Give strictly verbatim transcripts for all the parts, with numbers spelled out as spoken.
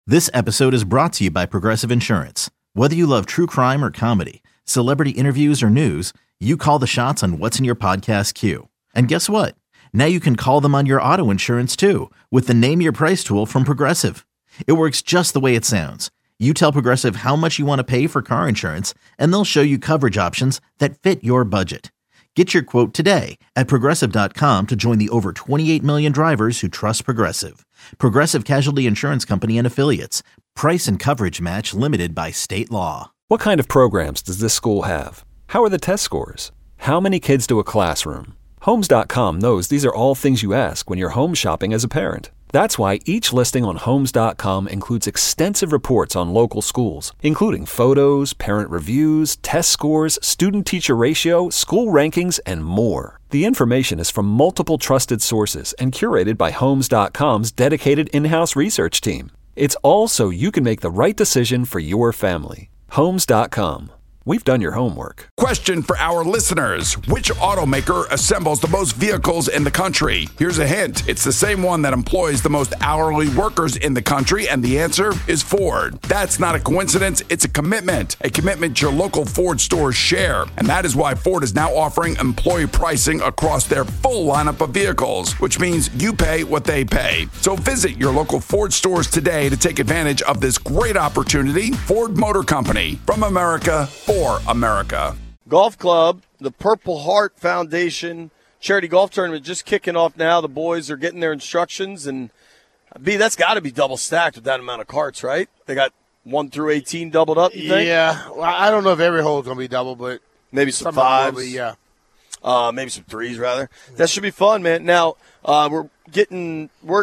This episode is brought to you by Progressive Insurance. Whether you love true crime or comedy, celebrity interviews or news, you call the shots on what's in your podcast queue. And guess what? Now you can call them on your auto insurance too with the Name Your Price tool from Progressive. It works just the way it sounds. You tell Progressive how much you want to pay for car insurance, and they'll show you coverage options that fit your budget. Get your quote today at Progressive dot com to join the over twenty-eight million drivers who trust Progressive. Progressive Casualty Insurance Company and Affiliates. Price and coverage match limited by state law. What kind of programs does this school have? How are the test scores? How many kids do a classroom? Homes dot com knows these are all things you ask when you're home shopping as a parent. That's why each listing on Homes dot com includes extensive reports on local schools, including photos, parent reviews, test scores, student-teacher ratio, school rankings, and more. The information is from multiple trusted sources and curated by Homes dot com's dedicated in-house research team. It's all so you can make the right decision for your family. Homes dot com. We've done your homework. Question for our listeners. Which automaker assembles the most vehicles in the country? Here's a hint. It's the same one that employs the most hourly workers in the country, and the answer is Ford. That's not a coincidence. It's a commitment. A commitment your local Ford stores share. And that is why Ford is now offering employee pricing across their full lineup of vehicles, which means you pay what they pay. So visit your local Ford stores today to take advantage of this great opportunity. Ford Motor Company. From America, for America. Golf Club, the Purple Heart Foundation charity golf tournament just kicking off now. The boys are getting their instructions, and B, that's got to be double stacked with that amount of carts, right? They got one through eighteen doubled up, you think? Yeah. Well, I don't know if every hole's going to be double, but maybe some, some fives. Be, yeah. Uh, maybe some threes, rather. That should be fun, man. Now, uh, we're getting work.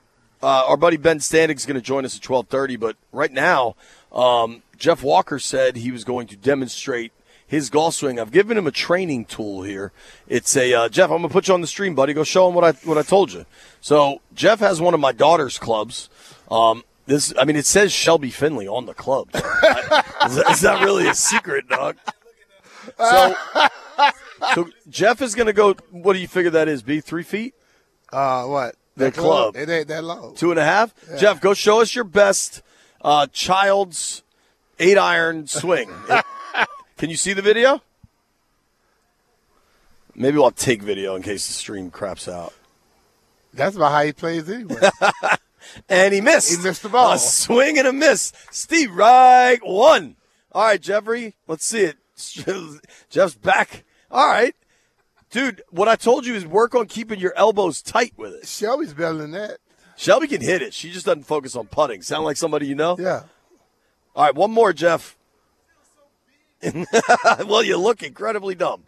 Uh, our buddy Ben Standig is going to join us at twelve thirty, but right now, um, Jeff Walker said he was going to demonstrate his golf swing. I've given him a training tool here. It's a uh, Jeff. I'm gonna put you on the stream, buddy. Go show him what I what I told you. So Jeff has one of my daughter's clubs. Um, this, I mean, it says Shelby Finley on the club. It's not really a secret, dog. So, so Jeff is gonna go. What do you figure that is? B three feet? Uh, what? The club. It ain't that long. Two and a half. Yeah. Jeff, go show us your best uh, child's eight iron swing. Can you see the video? Maybe we'll take video in case the stream craps out. That's about how he plays anyway. And he missed. He missed the ball. A swing and a miss. Steve Reich won. All right, Jeffrey, let's see it. Jeff's back. All right. Dude, what I told you is work on keeping your elbows tight with it. Shelby's better than that. Shelby can hit it. She just doesn't focus on putting. Sound like somebody you know? Yeah. All right, one more, Jeff. Well, you look incredibly dumb.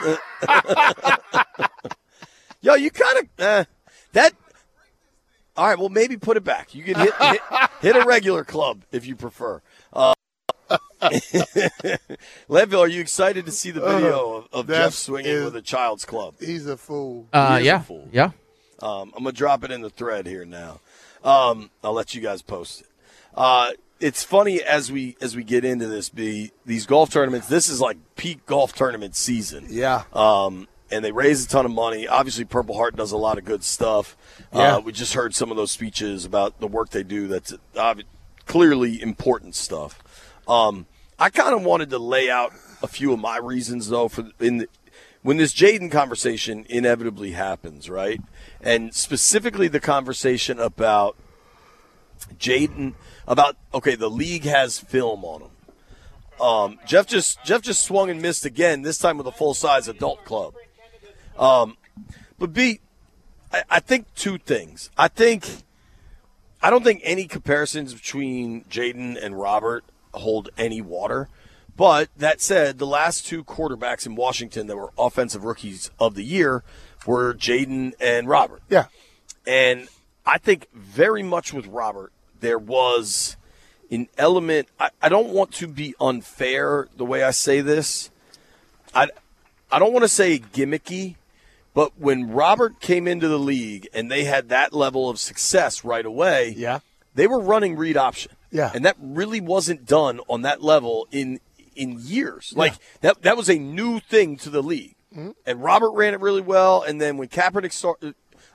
Yo, you kind of uh, that. All right, well, maybe put it back. You can hit hit, hit a regular club if you prefer. Uh, Leadville, are you excited to see the video of, of Jeff swinging is, with a child's club? He's a fool. Uh, he yeah, a fool. yeah. Um, I'm gonna drop it in the thread here now. Um, I'll let you guys post it. Uh, It's funny as we as we get into this, B, these golf tournaments, this is like peak golf tournament season. Yeah. Um, and they raise a ton of money. Obviously, Purple Heart does a lot of good stuff. Yeah. Uh, we just heard some of those speeches about the work they do. That's uh, clearly important stuff. Um, I kind of wanted to lay out a few of my reasons, though, for in the, when this Jaden conversation inevitably happens, right? And specifically the conversation about Jaden – about, okay, the league has film on him. Um, Jeff just Jeff just swung and missed again, this time with a full-size adult club. Um, but, B, I, I think two things. I think – I don't think any comparisons between Jaden and Robert hold any water. But that said, the last two quarterbacks in Washington that were offensive rookies of the year were Jaden and Robert. Yeah. And I think very much with Robert, there was an element – I don't want to be unfair the way I say this. I, I don't want to say gimmicky, but when Robert came into the league and they had that level of success right away, yeah, they were running read option. Yeah. And that really wasn't done on that level in in years. Like, yeah. that that was a new thing to the league. Mm-hmm. And Robert ran it really well, and then when Kaepernick started –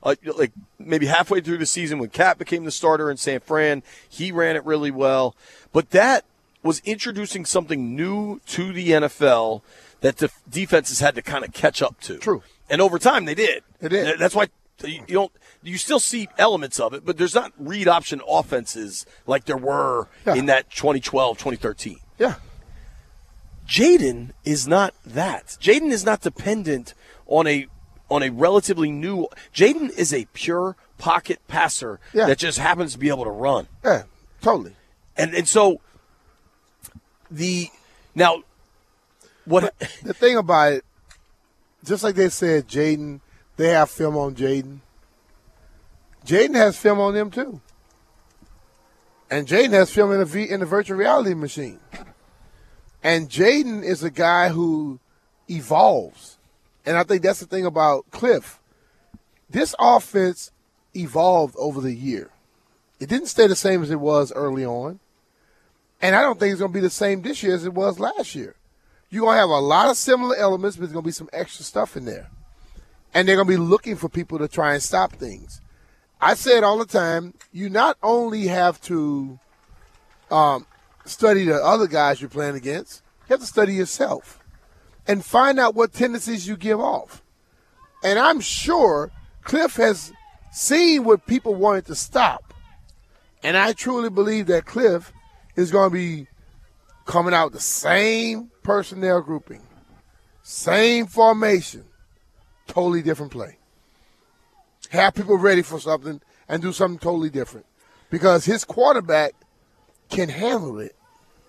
uh, like maybe halfway through the season when Cat became the starter in San Fran. He ran it really well. But that was introducing something new to the N F L that the defenses had to kind of catch up to. True. And over time they did. They did. That's why you don't you still see elements of it, but there's not read option offenses like there were Yeah. in that twenty twelve, twenty thirteen. Yeah. Jaden is not that. Jaden is not dependent on a on a relatively new. Jaden is a pure pocket passer Yeah. that just happens to be able to run. Yeah, totally. And and so the now what The thing about it, just like they said, Jaden, they have film on Jaden. Jaden has film on them too. And Jaden has film in the v, in the virtual reality machine. And Jaden is a guy who evolves. And I think that's the thing about Cliff. This offense evolved over the year. It didn't stay the same as it was early on. And I don't think it's going to be the same this year as it was last year. You're going to have a lot of similar elements, but there's going to be some extra stuff in there. And they're going to be looking for people to try and stop things. I say it all the time. You not only have to um, study the other guys you're playing against, you have to study yourself and find out what tendencies you give off. And I'm sure Cliff has seen what people wanted to stop. And I truly believe that Cliff is going to be coming out with the same personnel grouping, same formation, totally different play. Have people ready for something and do something totally different because his quarterback can handle it.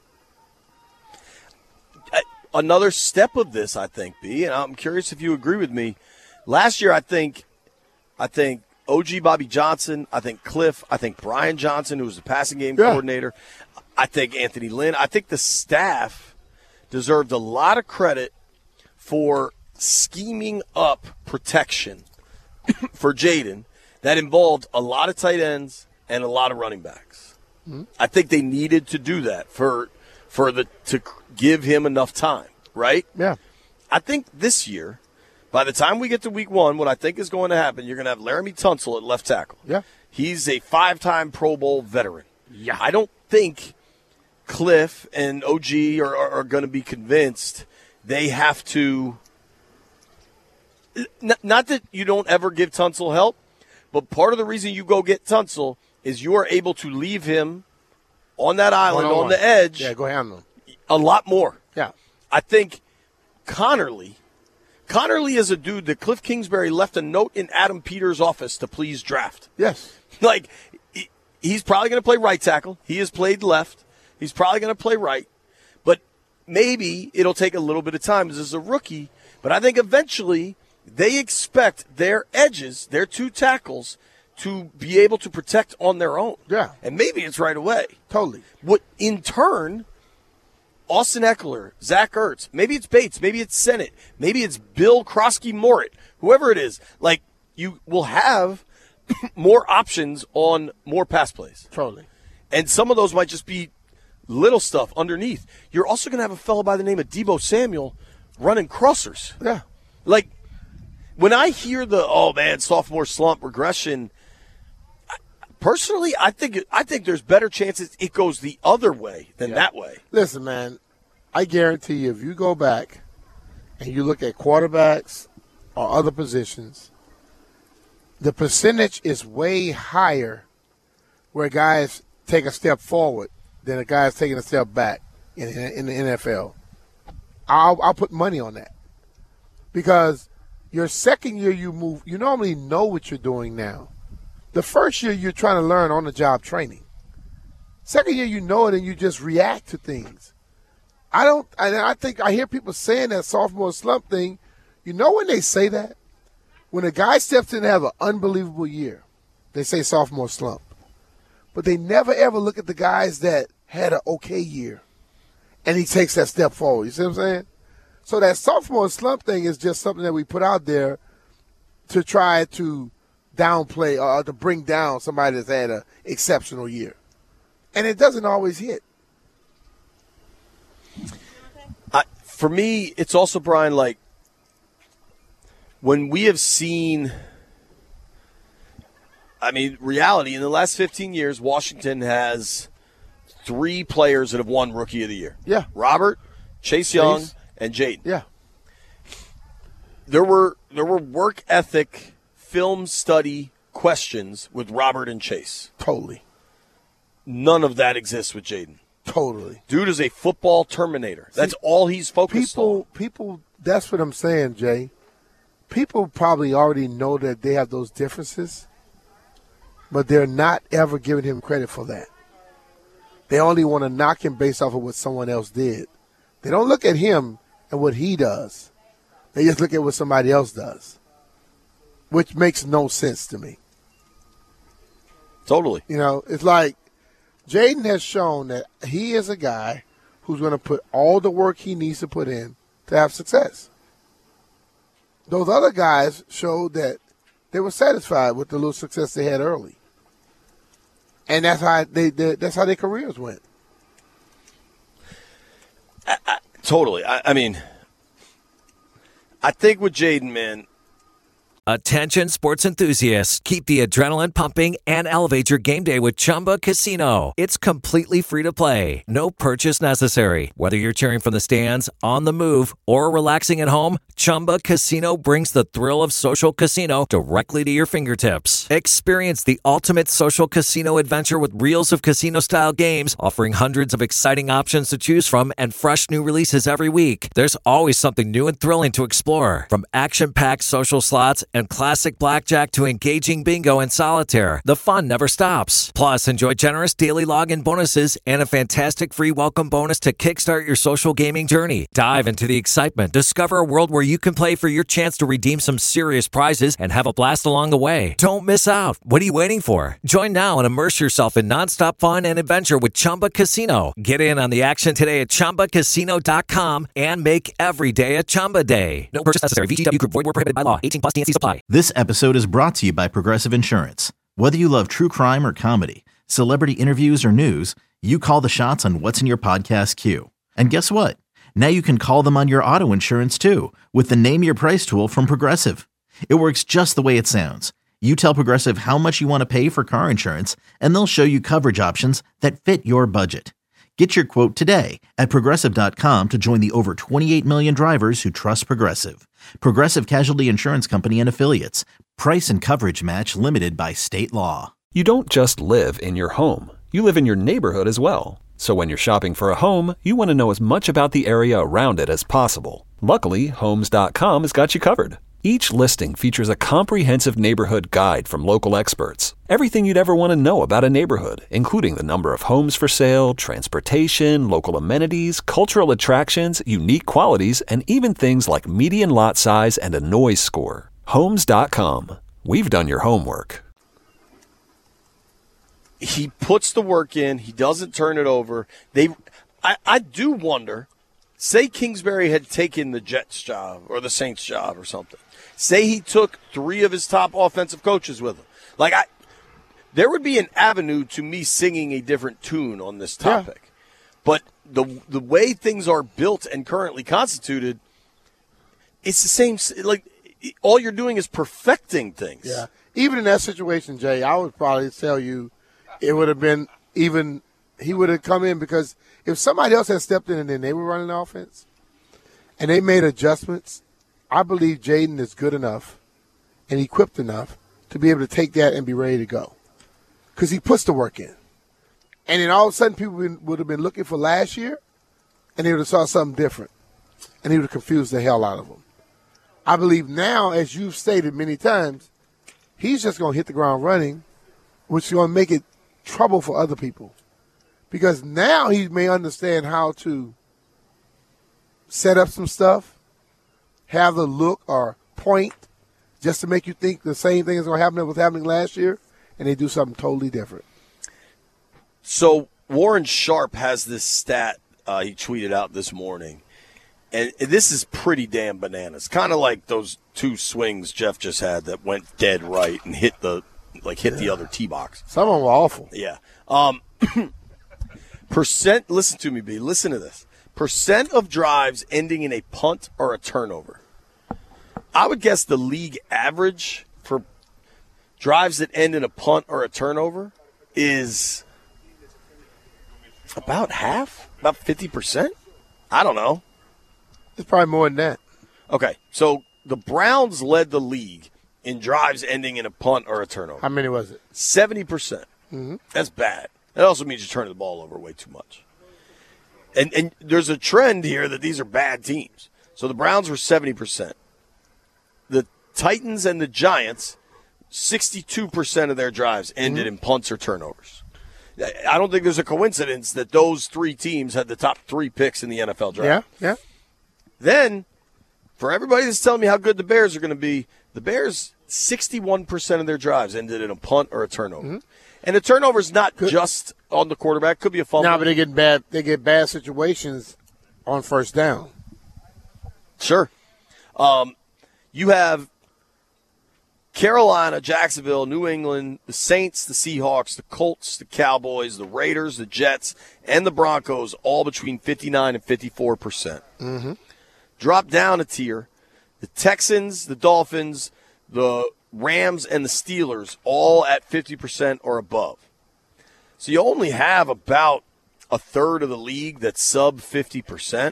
Another step of this, I think, B, and I'm curious if you agree with me. Last year, I think, I think O G Bobby Johnson, I think Cliff, I think Brian Johnson, who was the passing game Yeah. coordinator, I think Anthony Lynn, I think the staff deserved a lot of credit for scheming up protection for Jaden that involved a lot of tight ends and a lot of running backs. Mm-hmm. I think they needed to do that for for the to give him enough time, right? Yeah. I think this year, by the time we get to week one, what I think is going to happen, you're going to have Laramie Tunsil at left tackle. Yeah. He's a five-time Pro Bowl veteran. Yeah. I don't think Cliff and O G are, are, are going to be convinced they have to – not that you don't ever give Tunsil help, but part of the reason you go get Tunsil is you are able to leave him on that island, on the edge, Yeah, go handle him. a lot more. Yeah. I think Connerly – Connerly is a dude that Cliff Kingsbury left a note in Adam Peters' office to please draft. Yes. Like, he- he's probably going to play right tackle. He has played left. He's probably going to play right. But maybe it'll take a little bit of time as a rookie. But I think eventually they expect their edges, their two tackles, to be able to protect on their own. Yeah. And maybe it's right away. Totally. What, in turn, Austin Eckler, Zach Ertz, maybe it's Bates, maybe it's Sennett, maybe it's Bill Krosky-Morit, whoever it is, like, you will have more options on more pass plays. Totally. And some of those might just be little stuff underneath. You're also going to have a fellow by the name of Deebo Samuel running crossers. Yeah. Like, when I hear the, oh, man, sophomore slump regression, personally, I think I think there's better chances it goes the other way than Yeah. that way. Listen, man, I guarantee you if you go back and you look at quarterbacks or other positions, the percentage is way higher where guys take a step forward than a guy's taking a step back in, in, in the N F L. I'll, I'll put money on that because your second year you move, you normally know what you're doing now. The first year you're trying to learn on-the-job training. Second year you know it and you just react to things. I don't. And I think I hear people saying that sophomore slump thing. You know when they say that? When a guy steps in and have an unbelievable year, they say sophomore slump. But they never ever look at the guys that had an okay year, and he takes that step forward. You see what I'm saying? So that sophomore slump thing is just something that we put out there to try to downplay or to bring down somebody that's had an exceptional year. And it doesn't always hit. I, for me, it's also, Brian, like, when we have seen I mean, reality, in the last fifteen years, Washington has three players that have won Rookie of the Year. Yeah. Robert, Chase Young, Chase. and Jaden. Yeah. There were there were work ethic, film study questions with Robert and Chase. Totally. None of that exists with Jaden. Totally. Dude is a football terminator. That's See, all he's focused people, on. People, that's what I'm saying, Jay. People probably already know that they have those differences, but they're not ever giving him credit for that. They only want to knock him based off of what someone else did. They don't look at him and what he does. They just look at what somebody else does, which makes no sense to me. Totally. You know, it's like Jaden has shown that he is a guy who's going to put all the work he needs to put in to have success. Those other guys showed that they were satisfied with the little success they had early. And that's how they, they that's how their careers went. I, I, totally. I, I mean, I think with Jaden, man. Attention sports enthusiasts, keep the adrenaline pumping and elevate your game day with Chumba Casino. It's completely free to play. No purchase necessary. Whether you're cheering from the stands, on the move, or relaxing at home, Chumba Casino brings the thrill of social casino directly to your fingertips. Experience the ultimate social casino adventure with reels of casino-style games, offering hundreds of exciting options to choose from and fresh new releases every week. There's always something new and thrilling to explore. From action-packed social slots and classic blackjack to engaging bingo and solitaire, the fun never stops. Plus, enjoy generous daily login bonuses and a fantastic free welcome bonus to kickstart your social gaming journey. Dive into the excitement. Discover a world where you can play for your chance to redeem some serious prizes and have a blast along the way. Don't miss out. What are you waiting for? Join now and immerse yourself in nonstop fun and adventure with Chumba Casino. Get in on the action today at Chumba Casino dot com and make every day a Chumba day. No purchase necessary. V G W Group. Void where prohibited by law. eighteen plus T N C supply. This episode is brought to you by Progressive Insurance. Whether you love true crime or comedy, celebrity interviews or news, you call the shots on what's in your podcast queue. And guess what? Now you can call them on your auto insurance too with the Name Your Price tool from Progressive. It works just the way it sounds. You tell Progressive how much you want to pay for car insurance, and they'll show you coverage options that fit your budget. Get your quote today at Progressive dot com to join the over twenty-eight million drivers who trust Progressive. Progressive Casualty Insurance Company and Affiliates. Price and coverage match limited by state law. You don't just live in your home. You live in your neighborhood as well. So when you're shopping for a home, you want to know as much about the area around it as possible. Luckily, Homes dot com has got you covered. Each listing features a comprehensive neighborhood guide from local experts. Everything you'd ever want to know about a neighborhood, including the number of homes for sale, transportation, local amenities, cultural attractions, unique qualities, and even things like median lot size and a noise score. Homes dot com. We've done your homework. He puts the work in. He doesn't turn it over. They, I, I do wonder, say Kingsbury had taken the Jets job or the Saints job or something. Say he took three of his top offensive coaches with him. Like, I, there would be an avenue to me singing a different tune on this topic. Yeah. But the the way things are built and currently constituted, it's the same. Like, all you're doing is perfecting things. Yeah. Even in that situation, Jay, I would probably tell you it would have been even – he would have come in because if somebody else had stepped in and then they were running the offense and they made adjustments, I believe Jaden is good enough and equipped enough to be able to take that and be ready to go because he puts the work in. And then all of a sudden people would have been looking for last year and they would have saw something different and he would have confused the hell out of them. I believe now, as you've stated many times, he's just going to hit the ground running, which is going to make it trouble for other people. Because now he may understand how to set up some stuff, have the look or point just to make you think the same thing is going to happen that was happening last year, and they do something totally different. So Warren Sharp has this stat uh, he tweeted out this morning, and this is pretty damn bananas. Kind of like those two swings Jeff just had that went dead right and hit the like hit yeah. the other tee box. Some of them were awful. Yeah. Um, percent. Listen to me, B. Listen to this. Percent of drives ending in a punt or a turnover. I would guess the league average for drives that end in a punt or a turnover is about half, about fifty percent. I don't know. It's probably more than that. Okay, so the Browns led the league in drives ending in a punt or a turnover. How many was it? seventy percent. Mm-hmm. That's bad. That also means you're turning the ball over way too much. And and there's a trend here that these are bad teams. So the Browns were seventy percent. The Titans and the Giants, sixty-two percent of their drives ended mm-hmm. in punts or turnovers. I don't think there's a coincidence that those three teams had the top three picks in the N F L draft. Yeah, yeah. Then, for everybody that's telling me how good the Bears are going to be, the Bears, sixty-one percent of their drives ended in a punt or a turnover. Mm-hmm. And a turnover is not good. Just on the quarterback. Could be a fumble. No, but they get bad. They get bad situations on first down. Sure. Um, you have Carolina, Jacksonville, New England, the Saints, the Seahawks, the Colts, the Cowboys, the Raiders, the Jets, and the Broncos, all between fifty-nine and fifty-four percent. Mm-hmm. Drop down a tier. The Texans, the Dolphins, the Rams, and the Steelers, all at fifty percent or above. So you only have about a third of the league that's sub fifty percent.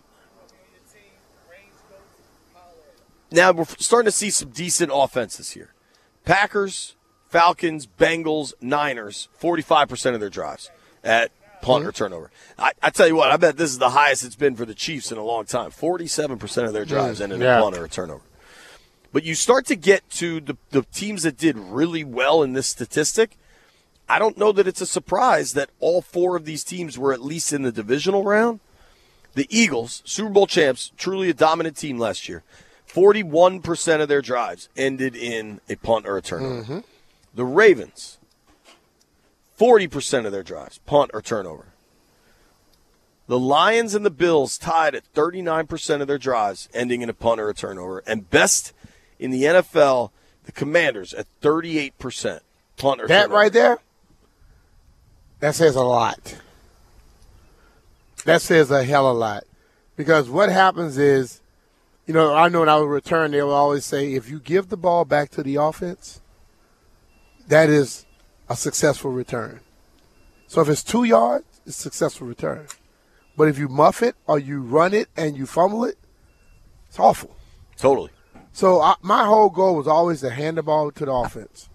Now we're starting to see some decent offenses here. Packers, Falcons, Bengals, Niners, forty-five percent of their drives at punt mm-hmm. or turnover. I, I tell you what, I bet this is the highest it's been for the Chiefs in a long time. forty-seven percent of their drives mm, ended in yeah. a punt or a turnover. But you start to get to the, the teams that did really well in this statistic. I don't know that it's a surprise that all four of these teams were at least in the divisional round. The Eagles, Super Bowl champs, truly a dominant team last year. forty-one percent of their drives ended in a punt or a turnover. Mm-hmm. The Ravens, forty percent of their drives, punt or turnover. The Lions and the Bills tied at thirty-nine percent of their drives, ending in a punt or a turnover. And best in the N F L, the Commanders at thirty-eight percent, punt or that turnover. That right there, that says a lot. That says a hell of a lot. Because what happens is, you know, I know when I would return, they would always say, if you give the ball back to the offense, that is a successful return. So if it's two yards, it's a successful return. But if you muff it or you run it and you fumble it, it's awful. Totally. So I, my whole goal was always to hand the ball to the offense.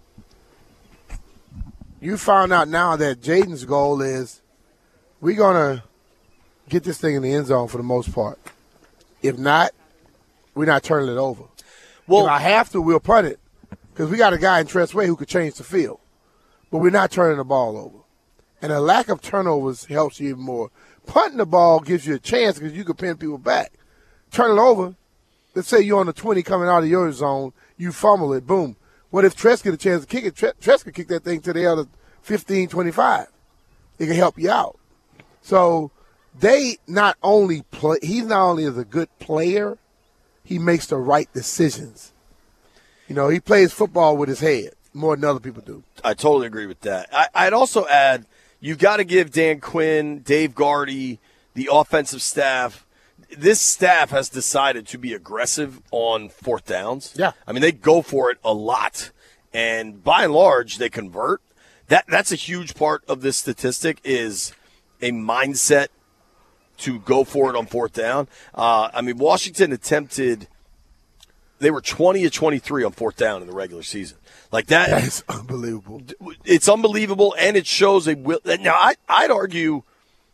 You found out now that Jaden's goal is we're going to get this thing in the end zone for the most part. If not, we're not turning it over. Well, if I have to, we'll punt it because we got a guy in Tress Way who could change the field. But we're not turning the ball over. And a lack of turnovers helps you even more. Punting the ball gives you a chance because you can pin people back. Turn it over. Let's say you're on the twenty coming out of your zone. You fumble it. Boom. What if Tress get a chance to kick it? Tress, Tress could kick that thing to the other fifteen, twenty-five. It can help you out. So they not only play, he's not only is a good player, he makes the right decisions. You know, he plays football with his head more than other people do. I totally agree with that. I, I'd also add, you've got to give Dan Quinn, Dave Gardy, the offensive staff. This staff has decided to be aggressive on fourth downs. Yeah. I mean, they go for it a lot. And by and large, they convert. That That's a huge part of this statistic is a mindset to go for it on fourth down. Uh, I mean, Washington attempted – they were twenty of twenty-three on fourth down in the regular season. Like that, that is unbelievable. It's unbelievable, and it shows a will. Now, I, I'd argue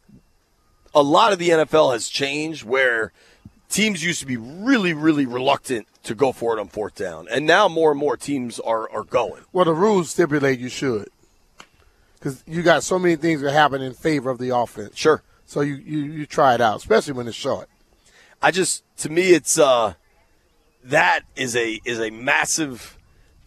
a lot of the N F L has changed where teams used to be really, really reluctant to go for it on fourth down, and now more and more teams are, are going. Well, the rules stipulate you should because you got so many things that happen in favor of the offense. Sure. So you, you, you try it out, especially when it's short. I just, to me, it's uh, that is a is a massive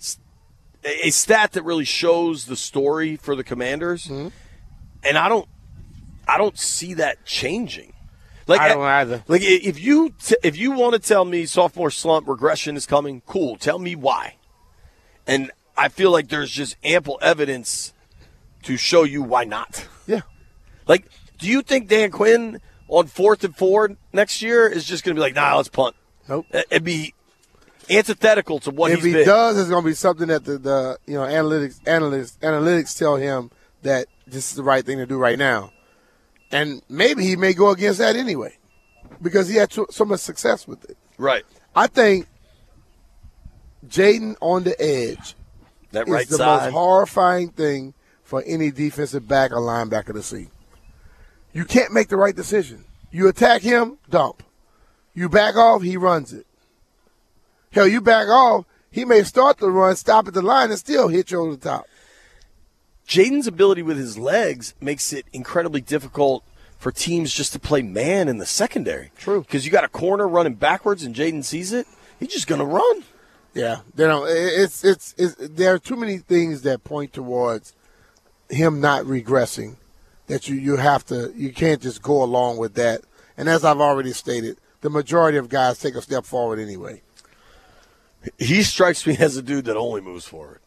a stat that really shows the story for the Commanders, mm-hmm. and I don't I don't see that changing. Like I don't either. Like if you t- if you want to tell me sophomore slump regression is coming, cool. Tell me why. And I feel like there's just ample evidence to show you why not. Yeah. Like, do you think Dan Quinn on fourth and four next year is just going to be like, nah, let's punt? Nope. It'd be antithetical to what if he's he been. does, it's going to be something that the, the you know analytics analysts analytics tell him that this is the right thing to do right now, and maybe he may go against that anyway, because he had so much success with it. Right. I think Jayden on the edge that is right the side. most horrifying thing for any defensive back or linebacker to see. You can't make the right decision. You attack him, dump. You back off, he runs it. Hell, you back off, he may start the run, stop at the line, and still hit you over the top. Jayden's ability with his legs makes it incredibly difficult for teams just to play man in the secondary. True. Because you got a corner running backwards and Jayden sees it, he's just going to run. Yeah, they don't. It's, it's it's there are too many things that point towards him not regressing that you, you have to you can't just go along with that. And as I've already stated, the majority of guys take a step forward anyway. He strikes me as a dude that only moves forward.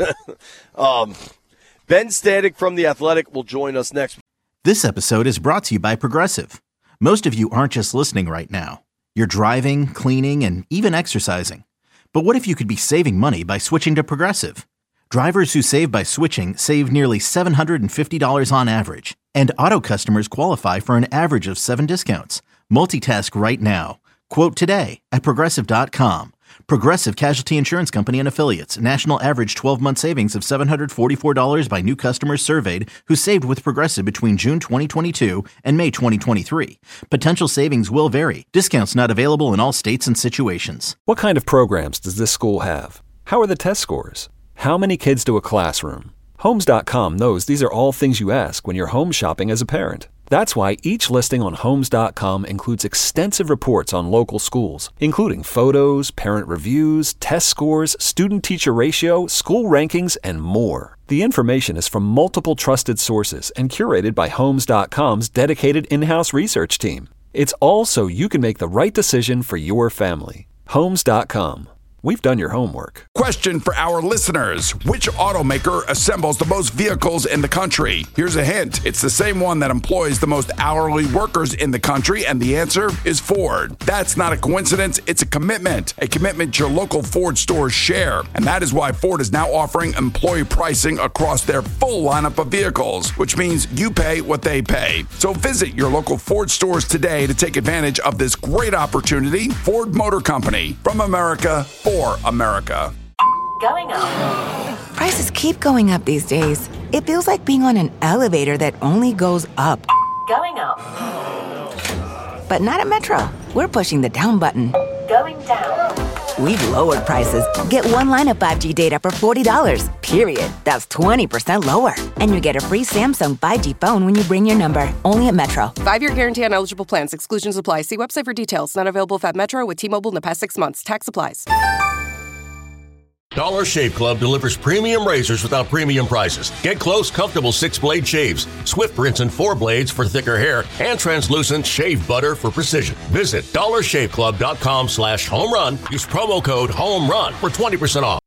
um, Ben Standig from The Athletic will join us next. This episode is brought to you by Progressive. Most of you aren't just listening right now. You're driving, cleaning, and even exercising. But what if you could be saving money by switching to Progressive? Drivers who save by switching save nearly seven hundred fifty dollars on average. And auto customers qualify for an average of seven discounts. Multitask right now. Quote today at Progressive dot com. Progressive Casualty Insurance Company and Affiliates. National average twelve-month savings of seven hundred forty-four dollars by new customers surveyed who saved with Progressive between June twenty twenty-two and May twenty twenty-three. Potential savings will vary. Discounts not available in all states and situations. What kind of programs does this school have? How are the test scores? How many kids do a classroom? Homes dot com knows these are all things you ask when you're home shopping as a parent. That's why each listing on Homes dot com includes extensive reports on local schools, including photos, parent reviews, test scores, student-teacher ratio, school rankings, and more. The information is from multiple trusted sources and curated by Homes dot com's dedicated in-house research team. It's all so you can make the right decision for your family. Homes dot com. We've done your homework. Question for our listeners. Which automaker assembles the most vehicles in the country? Here's a hint. It's the same one that employs the most hourly workers in the country, and the answer is Ford. That's not a coincidence. It's a commitment. A commitment your local Ford stores share. And that is why Ford is now offering employee pricing across their full lineup of vehicles, which means you pay what they pay. So visit your local Ford stores today to take advantage of this great opportunity. Ford Motor Company. From America, for America. Going up. Prices keep going up these days. It feels like being on an elevator that only goes up. Going up. But not at Metro. We're pushing the down button. Going down. We've lowered prices. Get one line of five G data for forty dollars, period. That's twenty percent lower. And you get a free Samsung five G phone when you bring your number. Only at Metro. Five-year guarantee on eligible plans. Exclusions apply. See website for details. Not available at Metro with T-Mobile in the past six months. Tax applies. Dollar Shave Club delivers premium razors without premium prices. Get close, comfortable six-blade shaves, swift rinse and four blades for thicker hair, and translucent shave butter for precision. Visit dollar shave club dot com slash home run. Use promo code HOME RUN for twenty percent off.